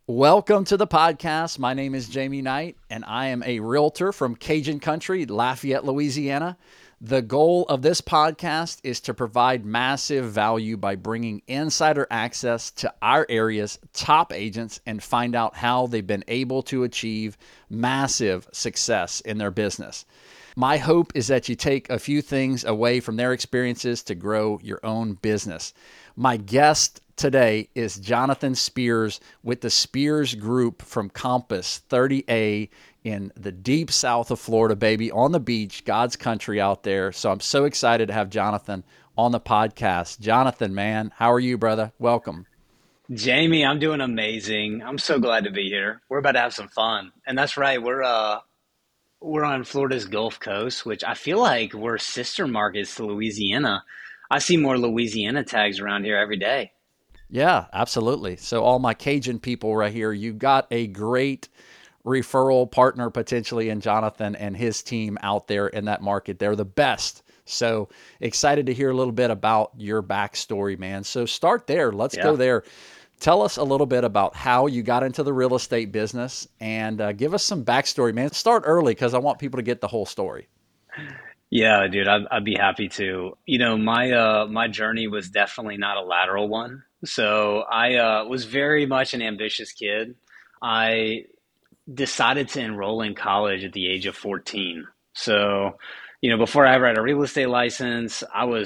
Welcome to the podcast. My name is Jamie Knight, and I am a realtor from Cajun Country, Lafayette, Louisiana. The goal of this podcast is to provide massive value by bringing insider access to our area's top agents and find out how they've been able to achieve massive success in their business. My hope is that you take a few things away from their experiences to grow your own business. My guest today is Jonathan Spears with the Spears Group from Compass 30A in the deep south of Florida, baby, on the beach, God's country out there. So I'm so excited to have Jonathan on the podcast. Jonathan, man, how are you, brother? Welcome. Jamie, I'm doing amazing. I'm so glad to be here. We're about to have some fun. And that's right, we're on Florida's Gulf Coast, which I feel like we're sister markets to Louisiana. I see more Louisiana tags around here every day. Yeah, absolutely. So all my Cajun people right here, you've got a great referral partner potentially in Jonathan and his team out there in that market. They're the best. So excited to hear a little bit about your backstory, man. So start there. Let's go Yeah. there. Tell us a little bit about how you got into the real estate business and give us some backstory, man. Start early because I want people to get the whole story. Yeah, dude, I'd be happy to. My journey was definitely not a lateral one. So I was very much an ambitious kid. I decided to enroll in college at the age of 14. So, before I ever had a real estate license,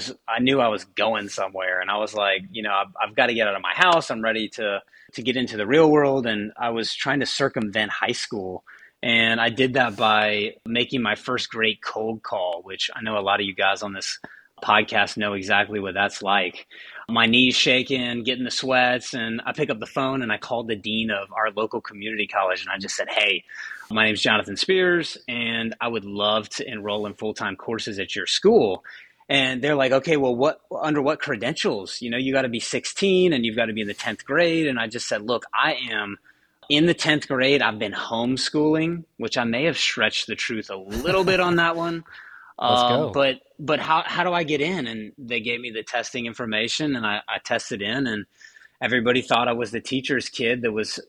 I knew I was going somewhere, and I was like, I've got to get out of my house. I'm ready to get into the real world, and I was trying to circumvent high school. And I did that by making my first great cold call, which I know a lot of you guys on this podcast know exactly what that's like. My knees shaking, getting the sweats, and I pick up the phone and I called the dean of our local community college and I just said, "Hey, my name's Jonathan Spears and I would love to enroll in full-time courses at your school." And they're like, "Okay, well, under what credentials? You got to be 16 and you've got to be in the 10th grade." And I just said, "Look, I am in the 10th grade. I've been homeschooling," which I may have stretched the truth a little bit on that one. Let's Um, go. but but how do I get in? And they gave me the testing information, and I tested in, and everybody thought I was the teacher's kid that was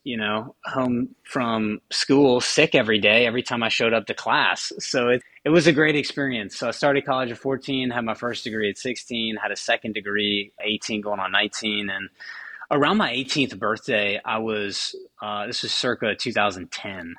home from school sick every day every time I showed up to class. So it was a great experience. So I started college at 14, had my first degree at 16, had a second degree 18, going on 19, and around my 18th birthday, I was this was circa 2010.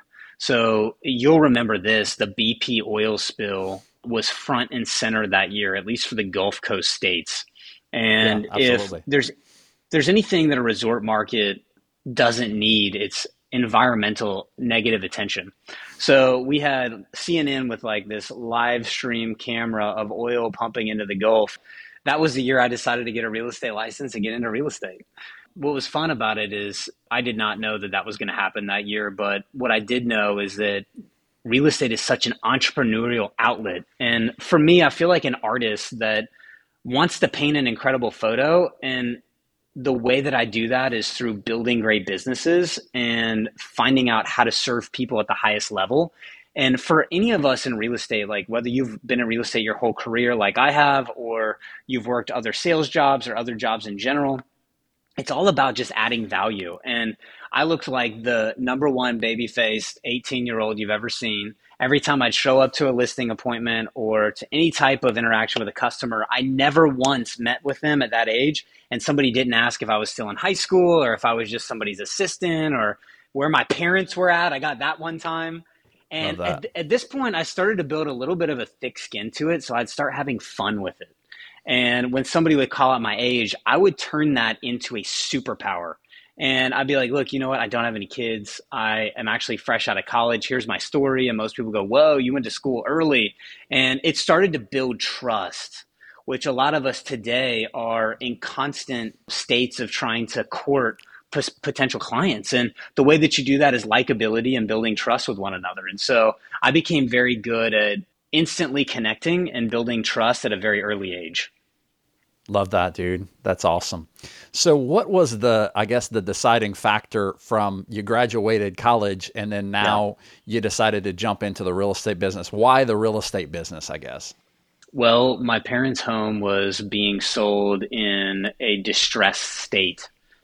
So you'll remember this: the BP oil spill was front and center that year, at least for the Gulf Coast states. Yeah, And if absolutely. there's anything that a resort market doesn't need, it's environmental negative attention. So we had CNN with like this live stream camera of oil pumping into the Gulf. That was the year I decided to get a real estate license and get into real estate. What was fun about it is I did not know that that was going to happen that year, but what I did know is that real estate is such an entrepreneurial outlet. And for me, I feel like an artist that wants to paint an incredible photo. And the way that I do that is through building great businesses and finding out how to serve people at the highest level. And for any of us in real estate, like whether you've been in real estate your whole career, like I have, or you've worked other sales jobs or other jobs in general, it's all about just adding value. And I looked like the number one baby faced 18-year-old you've ever seen. Every time I'd show up to a listing appointment or to any type of interaction with a customer, I never once met with them at that age. And somebody didn't ask if I was still in high school or if I was just somebody's assistant or where my parents were at. I got that one time. Love And that. at this point, I started to build a little bit of a thick skin to it. So I'd start having fun with it. And when somebody would call out my age, I would turn that into a superpower. And I'd be like, "Look, you know what? I don't have any kids. I am actually fresh out of college. Here's my story." And most people go, "Whoa, you went to school early." And it started to build trust, which a lot of us today are in constant states of trying to court potential clients. And the way that you do that is likability and building trust with one another. And so I became very good at instantly connecting and building trust at a very early age. Love that, dude. That's awesome. So what was I guess, the deciding factor from you graduated college and then Yeah. now you decided to jump into the real estate business? Why the real estate business, I guess? Well, my parents' home was being sold in a distressed state.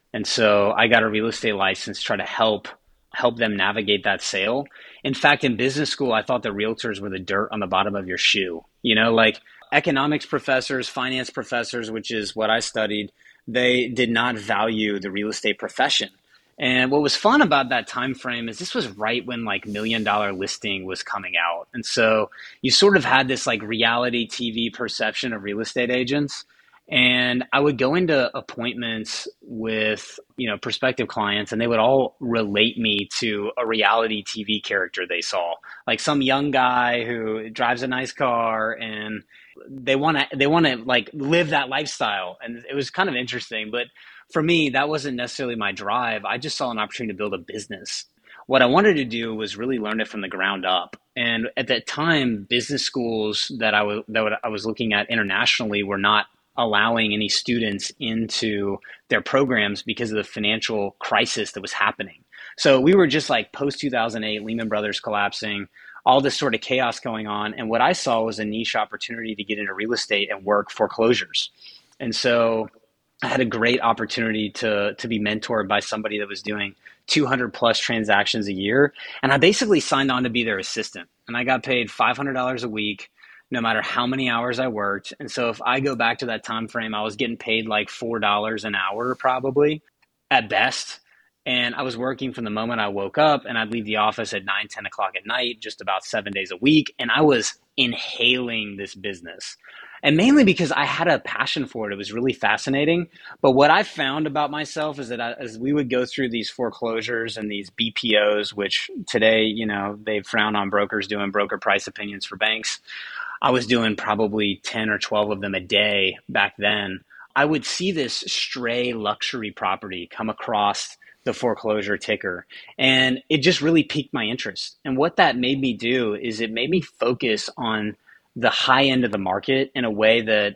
And so I got a real estate license to try to help them navigate that sale. In fact, in business school, I thought the realtors were the dirt on the bottom of your shoe. Like economics professors, finance professors, which is what I studied, they did not value the real estate profession. And what was fun about that time frame is this was right when like $1 Million Listing was coming out. And so you sort of had this like reality TV perception of real estate agents. And I would go into appointments with, prospective clients, and they would all relate me to a reality TV character they saw, like some young guy who drives a nice car, and they want to like live that lifestyle. And it was kind of interesting, but for me, that wasn't necessarily my drive. I just saw an opportunity to build a business. What I wanted to do was really learn it from the ground up. And at that time, business schools that I was looking at internationally were not allowing any students into their programs because of the financial crisis that was happening. So we were just like post 2008, Lehman Brothers collapsing, all this sort of chaos going on. And what I saw was a niche opportunity to get into real estate and work foreclosures. And so I had a great opportunity to be mentored by somebody that was doing 200 plus transactions a year. And I basically signed on to be their assistant. And I got paid $500 a week, no matter how many hours I worked. And so if I go back to that time frame, I was getting paid like $4 an hour probably at best. And I was working from the moment I woke up, and I'd leave the office at 9, 10 o'clock at night, just about 7 days a week. And I was inhaling this business. And mainly because I had a passion for it. It was really fascinating. But what I found about myself is that as we would go through these foreclosures and these BPOs, which today, they frown on brokers doing broker price opinions for banks. I was doing probably 10 or 12 of them a day back then. I would see this stray luxury property come across the foreclosure ticker, and it just really piqued my interest. And what that made me do is it made me focus on the high end of the market in a way that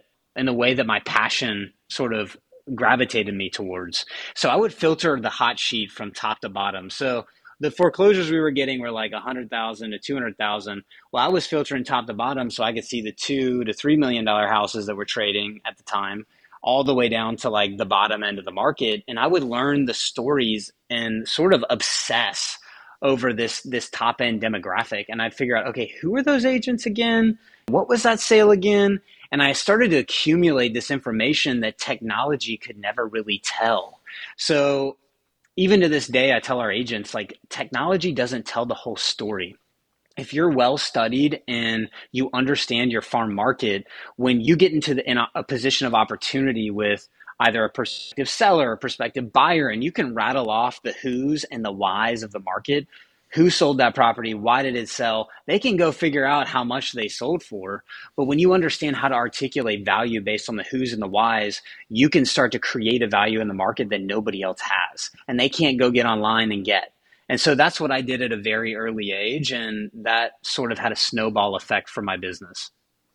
my passion sort of gravitated me towards. So I would filter the hot sheet from top to bottom. So the foreclosures we were getting were like 100,000 to 200,000. Well, I was filtering top to bottom so I could see the $2 to $3 million houses that were trading at the time, all the way down to like the bottom end of the market. And I would learn the stories and sort of obsess over this top end demographic. And I'd figure out, okay, who are those agents again? What was that sale again? And I started to accumulate this information that technology could never really tell. So even to this day, I tell our agents, like, technology doesn't tell the whole story. If you're well studied and you understand your farm market, when you get into a position of opportunity with either a prospective seller or a prospective buyer, and you can rattle off the who's and the whys of the market, who sold that property, why did it sell, they can go figure out how much they sold for. But when you understand how to articulate value based on the who's and the whys, you can start to create a value in the market that nobody else has, and they can't go get online and get. And so that's what I did at a very early age, and that sort of had a snowball effect for my business.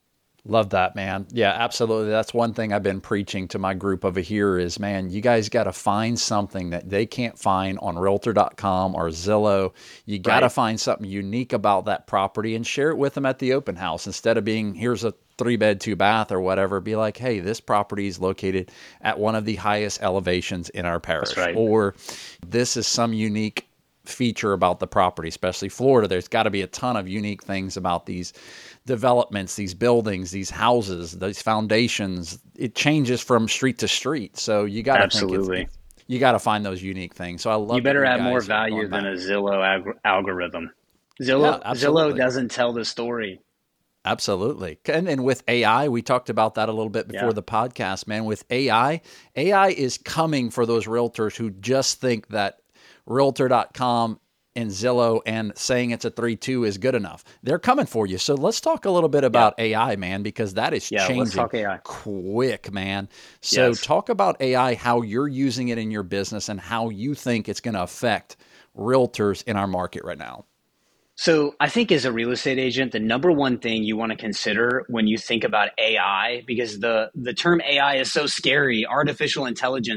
Love that, man. Yeah, absolutely. That's one thing I've been preaching to my group over here is, man, you guys got to find something that they can't find on Realtor.com or Zillow. You got to find something unique about that property and share it with them at the open house. Instead of being, here's a 3-bed, 2-bath or whatever, be like, hey, this property is located at one of the highest elevations in our parish. That's right. Or this is some unique feature about the property, especially Florida. There's got to be a ton of unique things about these developments, these buildings, these houses, these foundations. It changes from street to street. So you got to absolutely. You got to find those unique things. So I love. You better have more value than a Zillow algorithm. Zillow doesn't tell the story. Absolutely. And with AI, we talked about that a little bit before the podcast, man. With AI is coming for those realtors who just think that Realtor.com and Zillow and saying it's a 3.2 is good enough. They're coming for you. So let's talk a little bit about AI, man, because that is changing quick, man. So talk about AI, how you're using it in your business and how you think it's going to affect realtors in our market right now. So I think as a real estate agent, the number one thing you want to consider when you think about AI, because the term AI is so scary, artificial intelligence,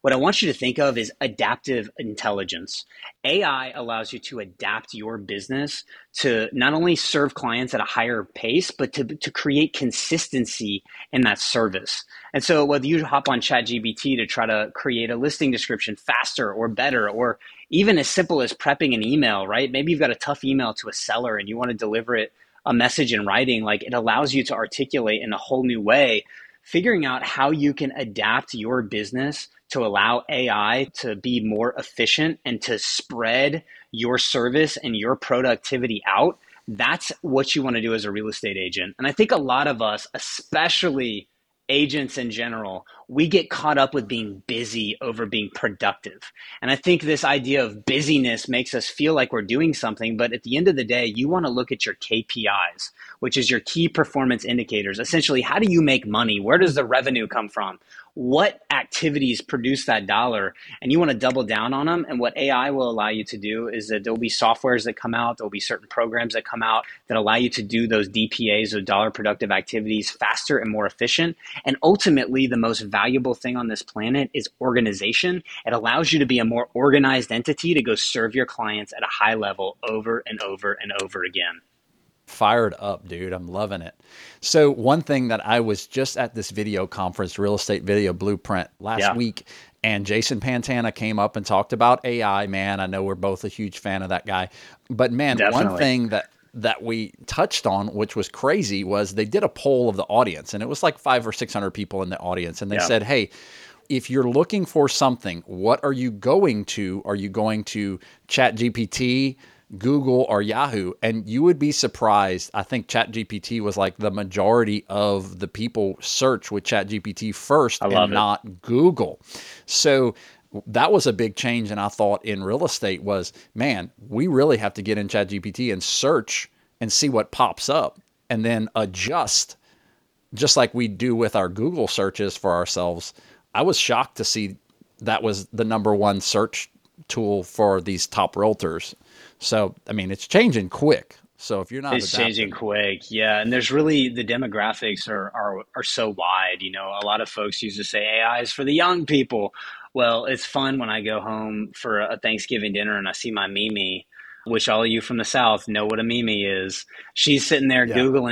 what I want you to think of is adaptive intelligence. AI allows you to adapt your business to not only serve clients at a higher pace, but to create consistency in that service. And so whether you hop on ChatGPT to try to create a listing description faster or better, or even as simple as prepping an email, right? Maybe you've got a tough email to a seller and you want to deliver it a message in writing, like it allows you to articulate in a whole new way, figuring out how you can adapt your business to allow AI to be more efficient and to spread your service and your productivity out. That's what you want to do as a real estate agent. And I think a lot of us, especially agents in general, we get caught up with being busy over being productive. And I think this idea of busyness makes us feel like we're doing something, but at the end of the day, you want to look at your KPIs, which is your key performance indicators. Essentially, how do you make money? Where does the revenue come from? What activities produce that dollar? And you want to double down on them. And what AI will allow you to do is that there'll be softwares that come out, there'll be certain programs that come out that allow you to do those DPAs, or dollar productive activities, faster and more efficient. And ultimately, the most valuable thing on this planet is organization. It allows you to be a more organized entity to go serve your clients at a high level over and over and over again. Fired up, dude. I'm loving it. So one thing that I was just at this video conference, Real Estate Video Blueprint, last week, and Jason Pantana came up and talked about AI, man. I know we're both a huge fan of that guy. But man, one thing that we touched on, which was crazy, was they did a poll of the audience, and it was like 500 or 600 people in the audience. And they said, hey, if you're looking for something, what are you going to? Are you going to ChatGPT, Google, or Yahoo? And you would be surprised. I think ChatGPT was like the majority of the people search with ChatGPT first and not Google. So that was a big change. And I thought in real estate was, man, we really have to get in ChatGPT and search and see what pops up and then adjust, just like we do with our Google searches for ourselves. I was shocked to see that was the number one search tool for these top realtors. So, I mean, it's changing quick. So if you're not It's changing quick. Yeah. And there's really, the demographics are so wide. You know, a lot of folks used to say AI is for the young people. Well, it's fun when I go home for a Thanksgiving dinner and I see my Mimi, which all of you from the South know what a Mimi is. She's sitting there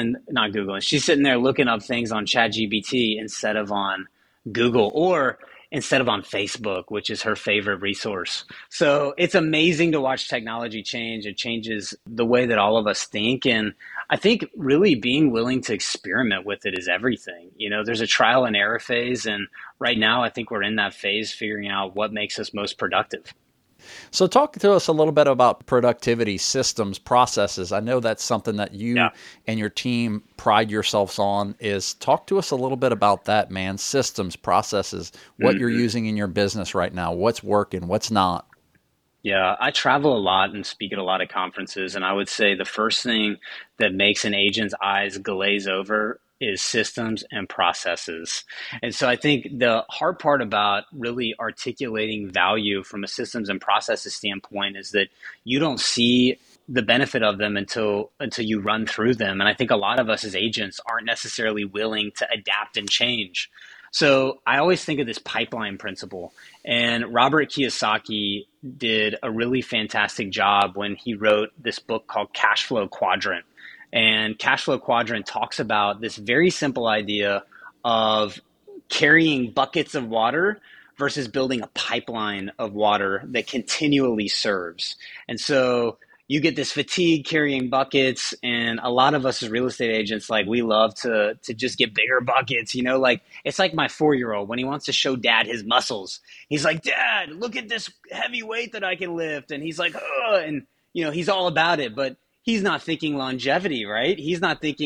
she's sitting there looking up things on ChatGPT instead of on Google, or instead of on Facebook, which is her favorite resource. So it's amazing to watch technology change. It changes the way that all of us think. And I think really being willing to experiment with it is everything. You know, there's a trial and error phase. And right now, I think we're in that phase, figuring out what makes us most productive. So talk to us a little bit about productivity, systems, processes. I know that's something that you and your team pride yourselves on. Is talk to us a little bit about that, man. Systems, processes, what you're using in your business right now, what's working, what's not. Yeah, I travel a lot and speak at a lot of conferences. And I would say the first thing that makes an agent's eyes glaze over is systems and processes. And so I think the hard part about really articulating value from a systems and processes standpoint is that you don't see the benefit of them until you run through them. And I think a lot of us as agents aren't necessarily willing to adapt and change. So I always think of this pipeline principle, and Robert Kiyosaki did a really fantastic job when he wrote this book called Cash Flow Quadrant. And Cash Flow Quadrant talks about this very simple idea of carrying buckets of water versus building a pipeline of water that continually serves. And so you get this fatigue carrying buckets, and a lot of us as real estate agents, like, we love to just get bigger buckets, you know, like it's like my 4-year-old when he wants to show dad his muscles. He's like, Dad, look at this heavy weight that I can lift. And he's like, oh, and you know, he's all about it, but he's not thinking longevity, right? He's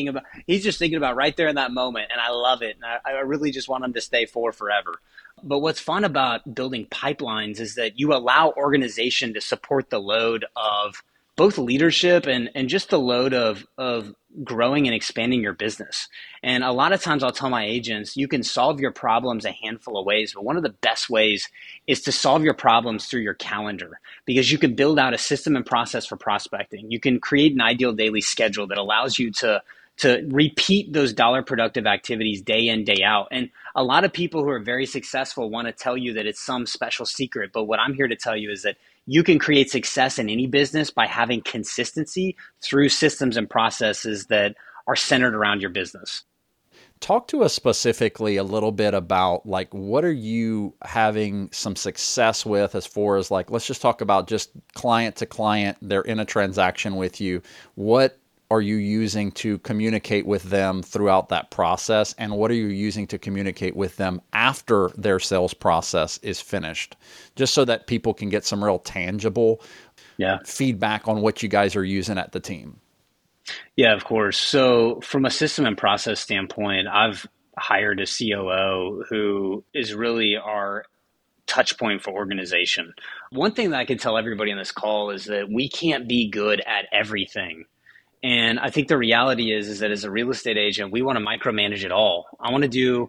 just thinking about right there in that moment. And I love it. And I really just want him to stay forever. But what's fun about building pipelines is that you allow organization to support the load of both leadership and just the load of growing and expanding your business. And a lot of times I'll tell my agents, you can solve your problems a handful of ways, but one of the best ways is to solve your problems through your calendar, because you can build out a system and process for prospecting. You can create an ideal daily schedule that allows you to to repeat those dollar productive activities day in, day out. And a lot of people who are very successful want to tell you that it's some special secret. But what I'm here to tell you is that you can create success in any business by having consistency through systems and processes that are centered around your business. Talk to us specifically a little bit about like what are you having some success with as far as like let's just talk about just client to client, they're in a transaction with you. What are you using to communicate with them throughout that process, and what are you using to communicate with them after their sales process is finished? Just so that people can get some real tangible feedback on what you guys are using at the team. Yeah, of course. So, from a system and process standpoint, I've hired a COO who is really our touch point for organization. One thing that I can tell everybody on this call is that we can't be good at everything. And I think the reality is that as a real estate agent, we want to micromanage it all. I want to do,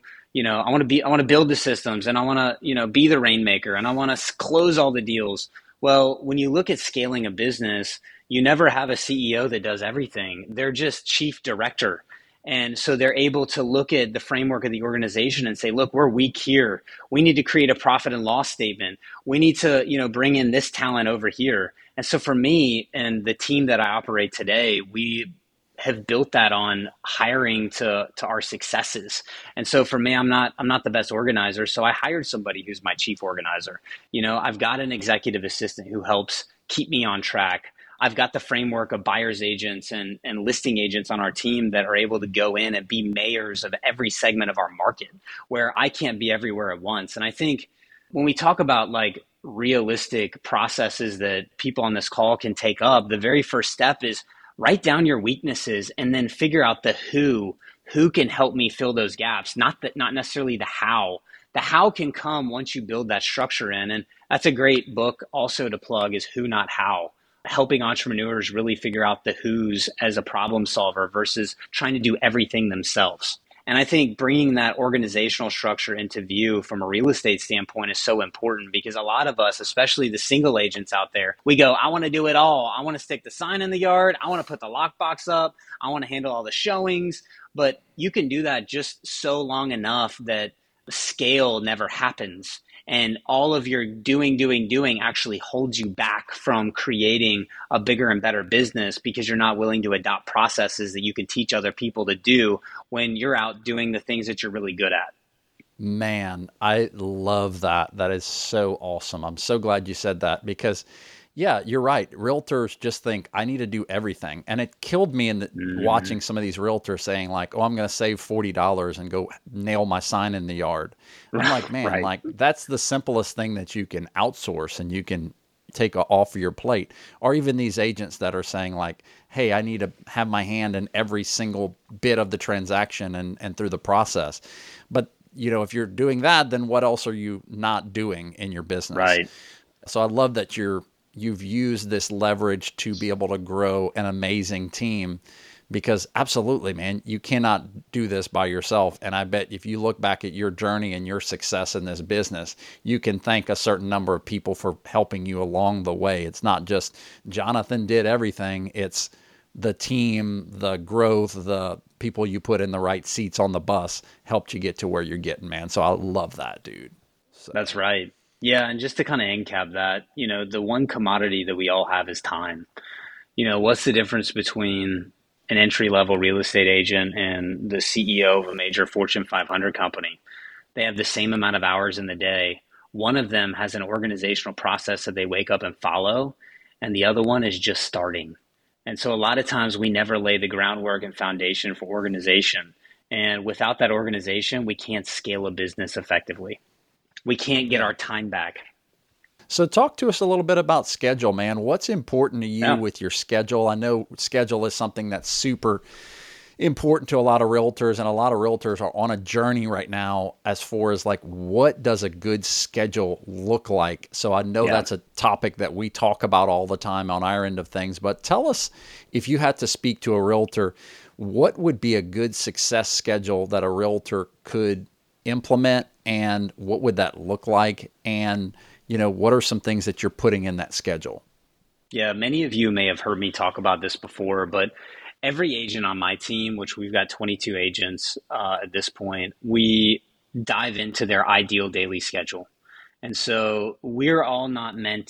I want to build the systems, and I want to, be the rainmaker, and I want to close all the deals. Well, when you look at scaling a business, you never have a CEO that does everything. They're just chief director. And so they're able to look at the framework of the organization and say, look, we're weak here. We need to create a profit and loss statement. We need to, bring in this talent over here. And so for me and the team that I operate today, we have built that on hiring to our successes. And so for me, I'm not the best organizer. So I hired somebody who's my chief organizer. I've got an executive assistant who helps keep me on track. I've got the framework of buyer's agents and listing agents on our team that are able to go in and be mayors of every segment of our market, where I can't be everywhere at once. And I think when we talk about like realistic processes that people on this call can take up, the very first step is write down your weaknesses and then figure out the who can help me fill those gaps, not necessarily the how. The how can come once you build that structure in. And that's a great book also to plug, is Who Not How, helping entrepreneurs really figure out the who's as a problem solver versus trying to do everything themselves. And I think bringing that organizational structure into view from a real estate standpoint is so important, because a lot of us, especially the single agents out there, we go, I want to do it all. I want to stick the sign in the yard. I want to put the lockbox up. I want to handle all the showings. But you can do that just so long enough that the scale never happens. And all of your doing actually holds you back from creating a bigger and better business, because you're not willing to adopt processes that you can teach other people to do when you're out doing the things that you're really good at. Man, I love that. That is so awesome. I'm so glad you said that, because yeah, you're right. Realtors just think I need to do everything. And it killed me in watching some of these realtors saying like, oh, I'm going to save $40 and go nail my sign in the yard. I'm like, man, Right. like that's the simplest thing that you can outsource and you can take off of your plate. Or even these agents that are saying like, hey, I need to have my hand in every single bit of the transaction and through the process. But if you're doing that, then what else are you not doing in your business? Right. So I love that you've used this leverage to be able to grow an amazing team, because absolutely, man, you cannot do this by yourself. And I bet if you look back at your journey and your success in this business, you can thank a certain number of people for helping you along the way. It's not just Jonathan did everything. It's the team, the growth, the people you put in the right seats on the bus helped you get to where you're getting, man. So I love that, dude. So. That's right. Yeah. And just to kind of end cap that, the one commodity that we all have is time. What's the difference between an entry level real estate agent and the CEO of a major Fortune 500 company? They have the same amount of hours in the day. One of them has an organizational process that they wake up and follow, and the other one is just starting. And so a lot of times we never lay the groundwork and foundation for organization. And without that organization, we can't scale a business effectively. We can't get our time back. So talk to us a little bit about schedule, man. What's important to you Yeah. with your schedule? I know schedule is something that's super important to a lot of realtors, and a lot of realtors are on a journey right now as far as like, what does a good schedule look like? So I know that's a topic that we talk about all the time on our end of things, but tell us, if you had to speak to a realtor, what would be a good success schedule that a realtor could implement, and what would that look like? And, what are some things that you're putting in that schedule? Yeah, many of you may have heard me talk about this before, but every agent on my team, which we've got 22 agents at this point, we dive into their ideal daily schedule. And so we're all not meant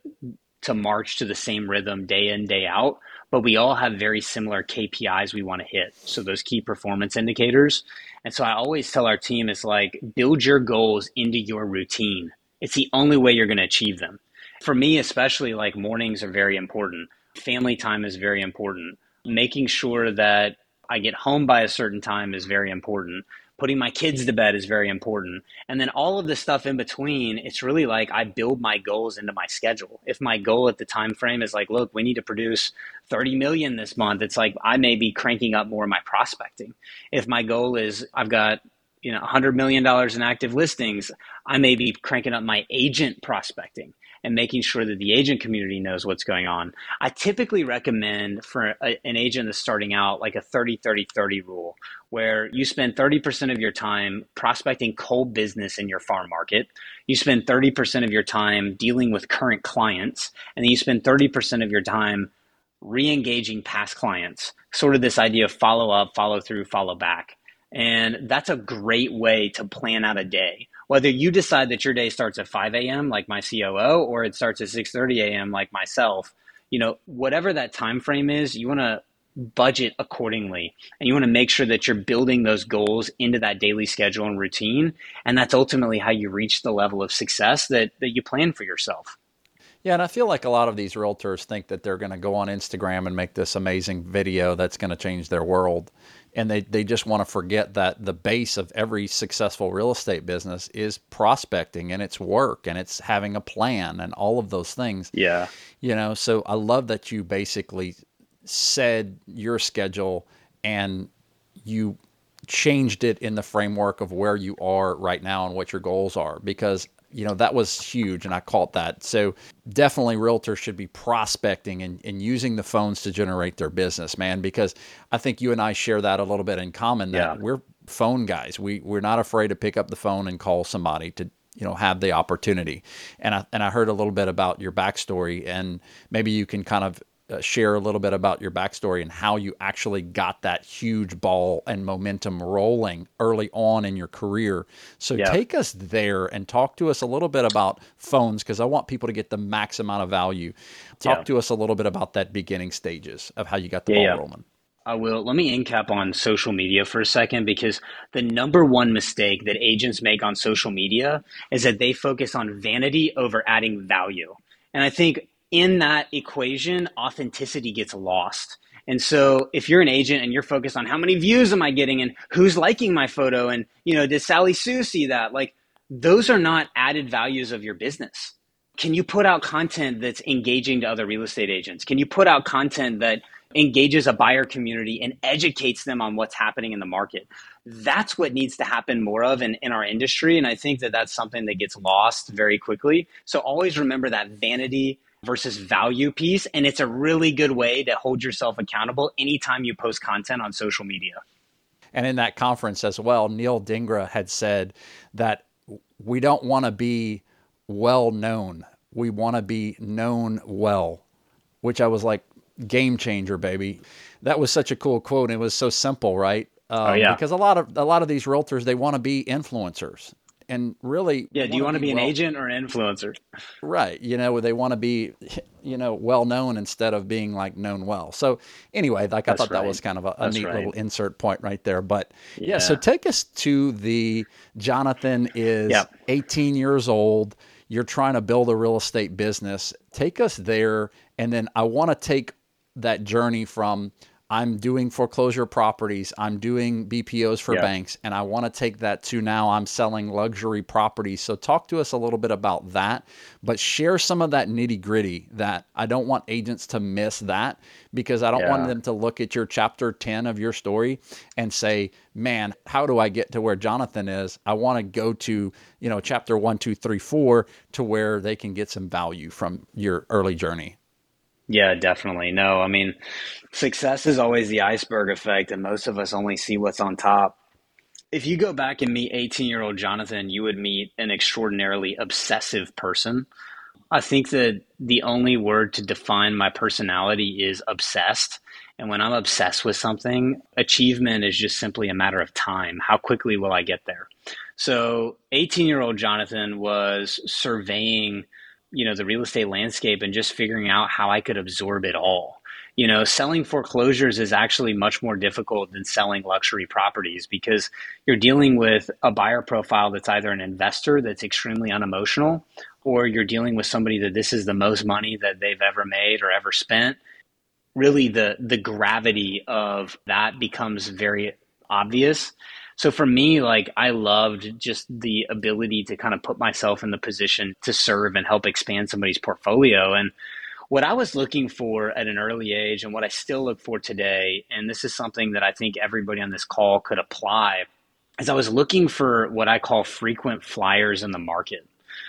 to march to the same rhythm day in, day out, but we all have very similar KPIs we want to hit. So those key performance indicators. And so I always tell our team is like, build your goals into your routine. It's the only way you're going to achieve them. For me, especially, like, mornings are very important. Family time is very important. Making sure that I get home by a certain time is very important. Putting my kids to bed is very important. And then all of the stuff in between, it's really like I build my goals into my schedule. If my goal at the time frame is like, look, we need to produce 30 million this month, it's like I may be cranking up more of my prospecting. If my goal is I've got $100 million in active listings, I may be cranking up my agent prospecting and making sure that the agent community knows what's going on. I typically recommend for an agent that's starting out like a 30-30-30 rule, where you spend 30% of your time prospecting cold business in your farm market. You spend 30% of your time dealing with current clients, and then you spend 30% of your time re-engaging past clients. Sort of this idea of follow up, follow through, follow back. And that's a great way to plan out a day. Whether you decide that your day starts at 5 a.m. like my COO, or it starts at 6:30 a.m. like myself, whatever that time frame is, you want to budget accordingly. And you want to make sure that you're building those goals into that daily schedule and routine. And that's ultimately how you reach the level of success that you plan for yourself. Yeah, and I feel like a lot of these realtors think that they're going to go on Instagram and make this amazing video that's going to change their world. And they just want to forget that the base of every successful real estate business is prospecting, and it's work, and it's having a plan, and all of those things. Yeah. So I love that you basically said your schedule and you changed it in the framework of where you are right now and what your goals are, because that was huge, and I caught that. So definitely realtors should be prospecting and using the phones to generate their business, man, because I think you and I share that a little bit in common, that we're phone guys. We're not afraid to pick up the phone and call somebody to have the opportunity. And I heard a little bit about your backstory, and maybe you can kind of share a little bit about your backstory and how you actually got that huge ball and momentum rolling early on in your career. So take us there and talk to us a little bit about phones, because I want people to get the max amount of value. Talk to us a little bit about that beginning stages of how you got the ball rolling. I will. Let me end cap on social media for a second, because the number one mistake that agents make on social media is that they focus on vanity over adding value. And I think in that equation, authenticity gets lost. And so if you're an agent and you're focused on how many views am I getting and who's liking my photo and, did Sally Sue see that? Like, those are not added values of your business. Can you put out content that's engaging to other real estate agents? Can you put out content that engages a buyer community and educates them on what's happening in the market? That's what needs to happen more of in our industry. And I think that that's something that gets lost very quickly. So always remember that vanity versus value piece. And it's a really good way to hold yourself accountable anytime you post content on social media. And in that conference as well, Neil Dingra had said that we don't want to be well known. We want to be known well, which I was like, game changer, baby. That was such a cool quote. And it was so simple, right? Because a lot of these realtors, they want to be influencers. And really, do you want to be an agent or an influencer? Right. They want to be, well known instead of being like known well. So anyway, I thought that was kind of a neat little insert point right there. But so take us to Jonathan is 18 years old. You're trying to build a real estate business. Take us there. And then I want to take that journey from I'm doing foreclosure properties, I'm doing BPOs for banks, and I want to take that to now I'm selling luxury properties. So talk to us a little bit about that, but share some of that nitty gritty that I don't want agents to miss that, because I don't want them to look at your chapter 10 of your story and say, man, how do I get to where Jonathan is? I want to go to, chapter 1, 2, 3, 4 to where they can get some value from your early journey. Yeah, definitely. No, I mean, success is always the iceberg effect, and most of us only see what's on top. If you go back and meet 18-year-old Jonathan, you would meet an extraordinarily obsessive person. I think that the only word to define my personality is obsessed. And when I'm obsessed with something, achievement is just simply a matter of time. How quickly will I get there? So 18-year-old Jonathan was surveying, the real estate landscape and just figuring out how I could absorb it all. Selling foreclosures is actually much more difficult than selling luxury properties because you're dealing with a buyer profile that's either an investor that's extremely unemotional, or you're dealing with somebody that this is the most money that they've ever made or ever spent. Really, the gravity of that becomes very obvious. So for me, like, I loved just the ability to kind of put myself in the position to serve and help expand somebody's portfolio. And what I was looking for at an early age, and what I still look for today, and this is something that I think everybody on this call could apply, is I was looking for what I call frequent flyers in the market.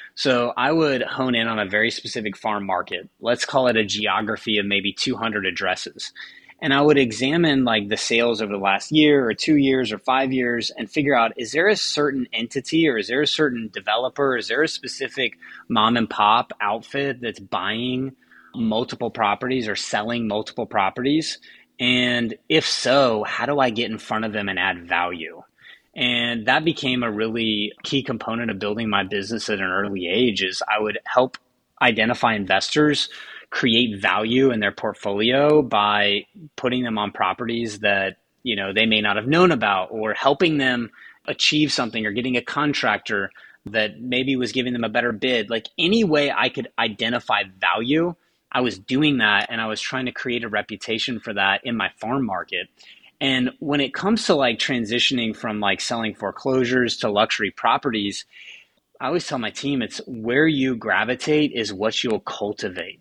So I would hone in on a very specific farm market. Let's call it a geography of maybe 200 addresses. And I would examine like the sales over the last year or 2 years or 5 years and figure out, is there a certain entity or is there a certain developer? Is there a specific mom and pop outfit that's buying multiple properties or selling multiple properties? And if so, how do I get in front of them and add value? And that became a really key component of building my business at an early age. Is I would help identify investors, create value in their portfolio by putting them on properties that, they may not have known about, or helping them achieve something, or getting a contractor that maybe was giving them a better bid. Like, any way I could identify value, I was doing that, and I was trying to create a reputation for that in my farm market. And when it comes to like transitioning from like selling foreclosures to luxury properties, I always tell my team, it's where you gravitate is what you'll cultivate.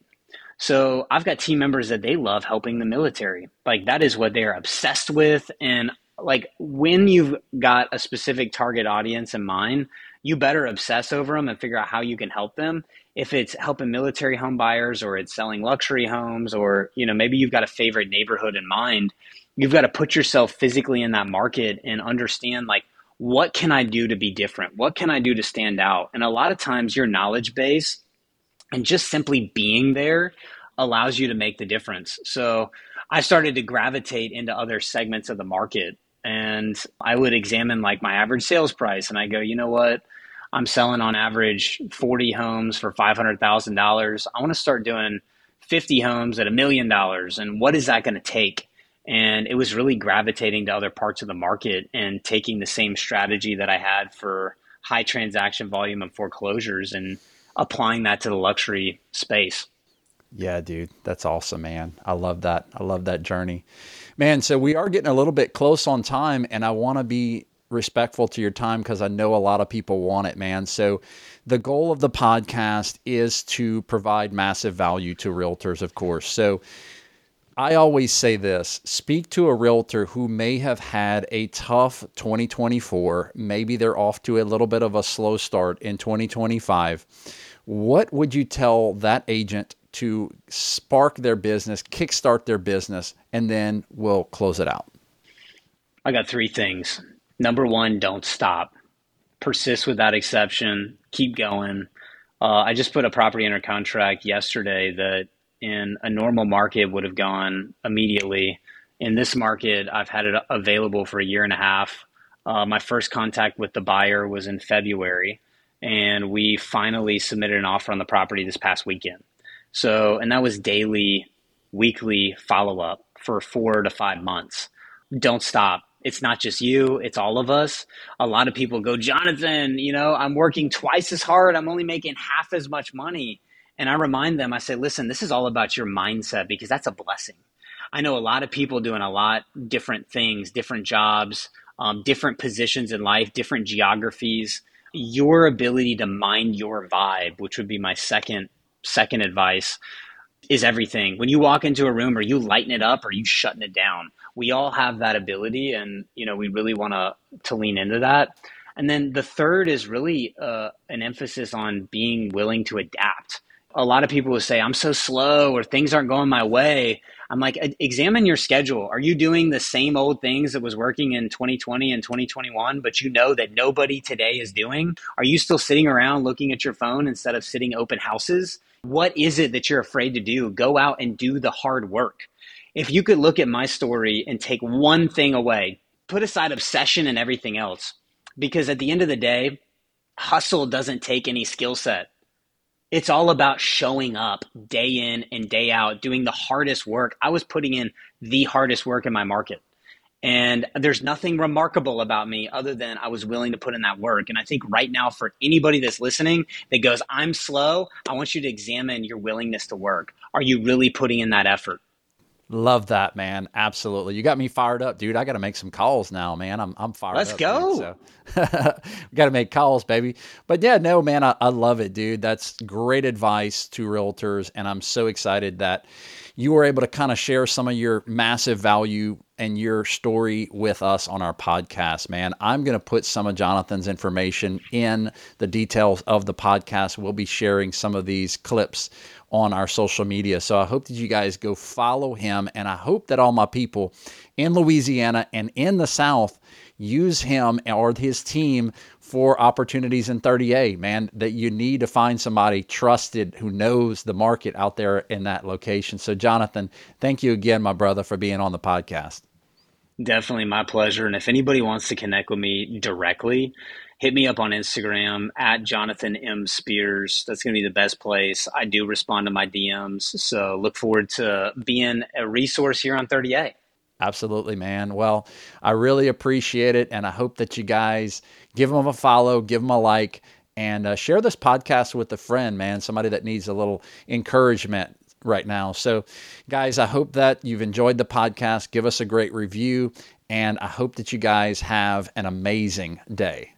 So I've got team members that they love helping the military. Like, that is what they're obsessed with. And like, when you've got a specific target audience in mind, you better obsess over them and figure out how you can help them. If it's helping military home buyers, or it's selling luxury homes, or, maybe you've got a favorite neighborhood in mind, you've got to put yourself physically in that market and understand, like, what can I do to be different? What can I do to stand out? And a lot of times your knowledge base and just simply being there allows you to make the difference. So I started to gravitate into other segments of the market, and I would examine like my average sales price, and I go, you know what? I'm selling on average 40 homes for $500,000. I want to start doing 50 homes at $1 million. And what is that going to take? And it was really gravitating to other parts of the market and taking the same strategy that I had for high transaction volume and foreclosures and applying that to the luxury space. Yeah, dude, that's awesome, man. I love that. I love that journey, man. So we are getting a little bit close on time, and I want to be respectful to your time because I know a lot of people want it, man. So the goal of the podcast is to provide massive value to realtors, of course. So I always say this: speak to a realtor who may have had a tough 2024. Maybe they're off to a little bit of a slow start in 2025. What would you tell that agent to spark their business, kickstart their business, and then we'll close it out? I got three things. Number one, don't stop. Persist without exception. Keep going. I just put a property under contract yesterday that in a normal market would have gone immediately. In this market, I've had it available for a year and a half. My first contact with the buyer was in February, and we finally submitted an offer on the property this past weekend. So, and that was daily, weekly follow-up for 4 to 5 months. Don't stop. It's not just you, it's all of us. A lot of people go, Jonathan, I'm working twice as hard. I'm only making half as much money. And I remind them, I say, listen, this is all about your mindset, because that's a blessing. I know a lot of people doing a lot different things, different jobs, different positions in life, different geographies. Your ability to mind your vibe, which would be my second advice, is everything. When you walk into a room, are you lighting it up or are you shutting it down? We all have that ability, and we really want to lean into that. And then the third is really an emphasis on being willing to adapt. A lot of people will say, I'm so slow or things aren't going my way. I'm like, examine your schedule. Are you doing the same old things that was working in 2020 and 2021, but you know that nobody today is doing? Are you still sitting around looking at your phone instead of sitting open houses? What is it that you're afraid to do? Go out and do the hard work. If you could look at my story and take one thing away, put aside obsession and everything else, because at the end of the day, hustle doesn't take any skill set. It's all about showing up day in and day out, doing the hardest work. I was putting in the hardest work in my market. And there's nothing remarkable about me other than I was willing to put in that work. And I think right now, for anybody that's listening that goes, I'm slow, I want you to examine your willingness to work. Are you really putting in that effort? Love that, man. Absolutely. You got me fired up, dude. I got to make some calls now, man. I'm fired Let's up, dude. go. So we got to make calls, baby. But yeah, no, man, I love it, dude. That's great advice to realtors. And I'm so excited that you were able to kind of share some of your massive value and your story with us on our podcast, man. I'm going to put some of Jonathan's information in the details of the podcast. We'll be sharing some of these clips on our social media. So I hope that you guys go follow him. And I hope that all my people in Louisiana and in the South use him or his team for opportunities in 30A, man, that you need to find somebody trusted who knows the market out there in that location. So Jonathan, thank you again, my brother, for being on the podcast. Definitely my pleasure. And if anybody wants to connect with me directly, hit me up on Instagram at Jonathan M. Spears. That's going to be the best place. I do respond to my DMs. So look forward to being a resource here on 30A. Absolutely, man. Well, I really appreciate it. And I hope that you guys give them a follow, give them a like, and share this podcast with a friend, man, somebody that needs a little encouragement right now. So, guys, I hope that you've enjoyed the podcast. Give us a great review, and I hope that you guys have an amazing day.